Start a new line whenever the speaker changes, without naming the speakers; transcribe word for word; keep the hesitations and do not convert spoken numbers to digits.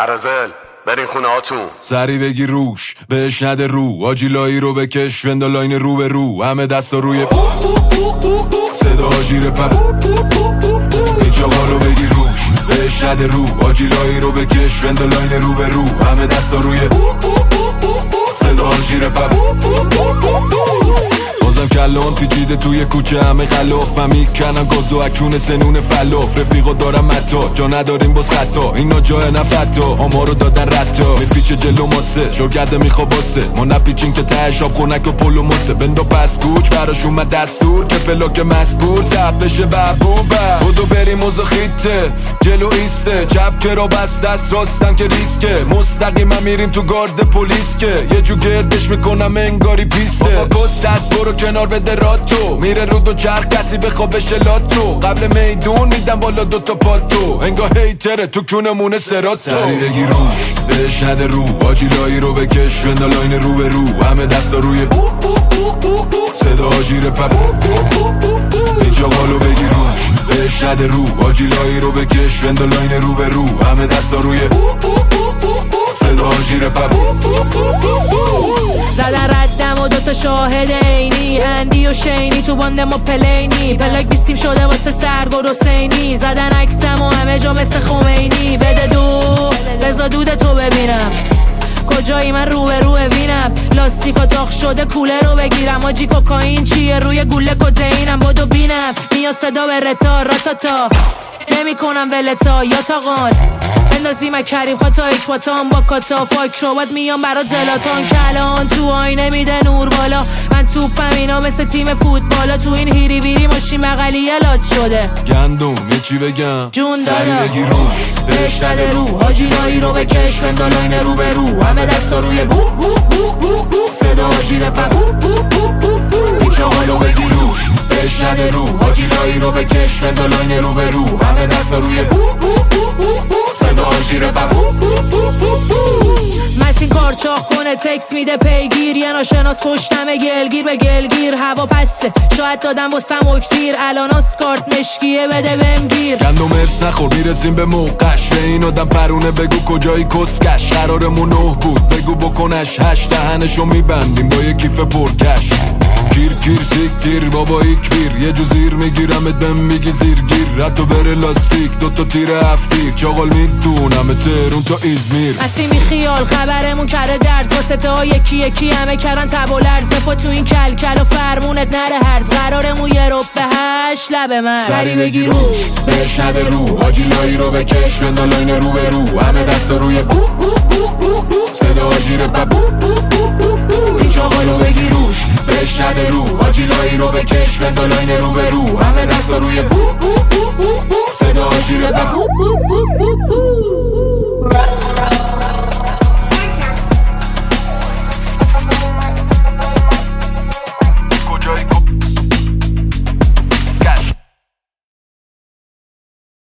برازل برین خونه هاتون
سری بگی روش بهش نده رو آجیلایی رو بکش وندالاین رو به رو همه دستا روی صدا جیره پر این چاقا رو بگی روش بهش نده رو آجیلایی رو بکش وندالاین رو به رو همه دستا روی صدا جیره پر بازم کلان پیچیده توی کوچه همه خلاف و میکنم گازو اکون سنون فلاف رفیقا دارم متا جا نداریم باز خطا اینا جای نفتا آما رو دادن رتا میپیچه جلو ماسه شاگرده میخواب واسه ما نپیچین که تهش آب خونک و پلو ماسه بندا پس کوچ براش اومد دستور که پلاک مزبور زب بشه ببوبه بودو بریم موزا خیته جلو ایسته چپ کرا بس دست راستم که ریسکه مستقیم هم میریم تو گارد پلیس که یه جو گردش میکنم انگاری پیسته بابا گست دست برو کنار بده راتو میره رو دو چرخ کسی بخوابش لاتو قبل میدون میدم بالا دوتا پاتو انگاه هیتره تو کونمونه سراتو سری بگی روش بهش نده رو آجیلایی رو بکش وندالاین رو به رو همه دستا روی صدا جیره پر این چاقالو بگی روش بهش نده رو آجیلایی رو بکش وندالاین رو به رو همه دستا روی صدا جیره پر
زدن ردم و دوتا شاهد عینی هندی و شینی تو باند ما پلینی پلاک بیستیم شده واسه سرگرد حسینی زدن عکسم و همه جا مثل خمینی بده دو بزا دود تو ببینم کجایی من رو به رو وینم لاستیکا داغ شده کوله رو بگیرم آجی کوکائین چیه روی گوله کدینم بدو بینم میا صدا به رتا راتاتا نمی کنم ولتا یا تاقان بندازی من کریم خطا اکباتان با کاتا فاک رو باید میام برات زلاتان کلان تو آینه میده نور بالا من توپم اینا مثل تیم فوتبالا تو این هیری بیری ماشین بغلی الات شده
گندم یه چی بگم
جون دادا
سری بگی روش
بهش نده رو آجیلایی رو بکش وندالاین رو به رو همه دستا روی بو بو بو بو بو صدا جیره پر بو بو بو بو بو این چاقالو بگی روش بهش نده رو آجیلایی رو بکش وندالاین رو به رو همه دستا روی بو بو بو بو بو صدا جیره پر بو بو بو بو بو مسین کارچاخ کنه تکس میده پیگیر یه ناشناس پشتمه گلگیر به گلگیر هوا پسه شاید دادم با سموکتیر الان آسکارت مشکیه بده بهم گیر
گندم ارس نخور میرسیم به موقعش به این آدم پرونه بگو کجایی کسکش قرارمون نه بود بگو بکنش هش دهنشو میبندیم با یه کیف پرکش کیر کیر سیک تیر بابا ایک بیر یه جو زیر میگیرم ادم میگی زیر گیر رتو بره لاستیک دوتا تیر هفتیر چاقال میدونم ترون تا ایزمیر
مسیمی خیال خبرمون کره درز واسه تا یکی یکی همه کرن تب و لرزه پا تو این کل کل و فرمونت نره هرز قرارمون یه رب به هشت لب من
سری بگی روش بهش نده رو آجیلایی رو بکش وندالاین رو به رو همه دستا روی بو بو بو بو بو صدا جیره پر بو بو بو بو بو این چاقالو بگی روش بهش نده رو آجیلایی رو بکش وندالاین رو به رو همه دستا روی بو بو بو بو بو صدا جیره پر بو بو بو بو بو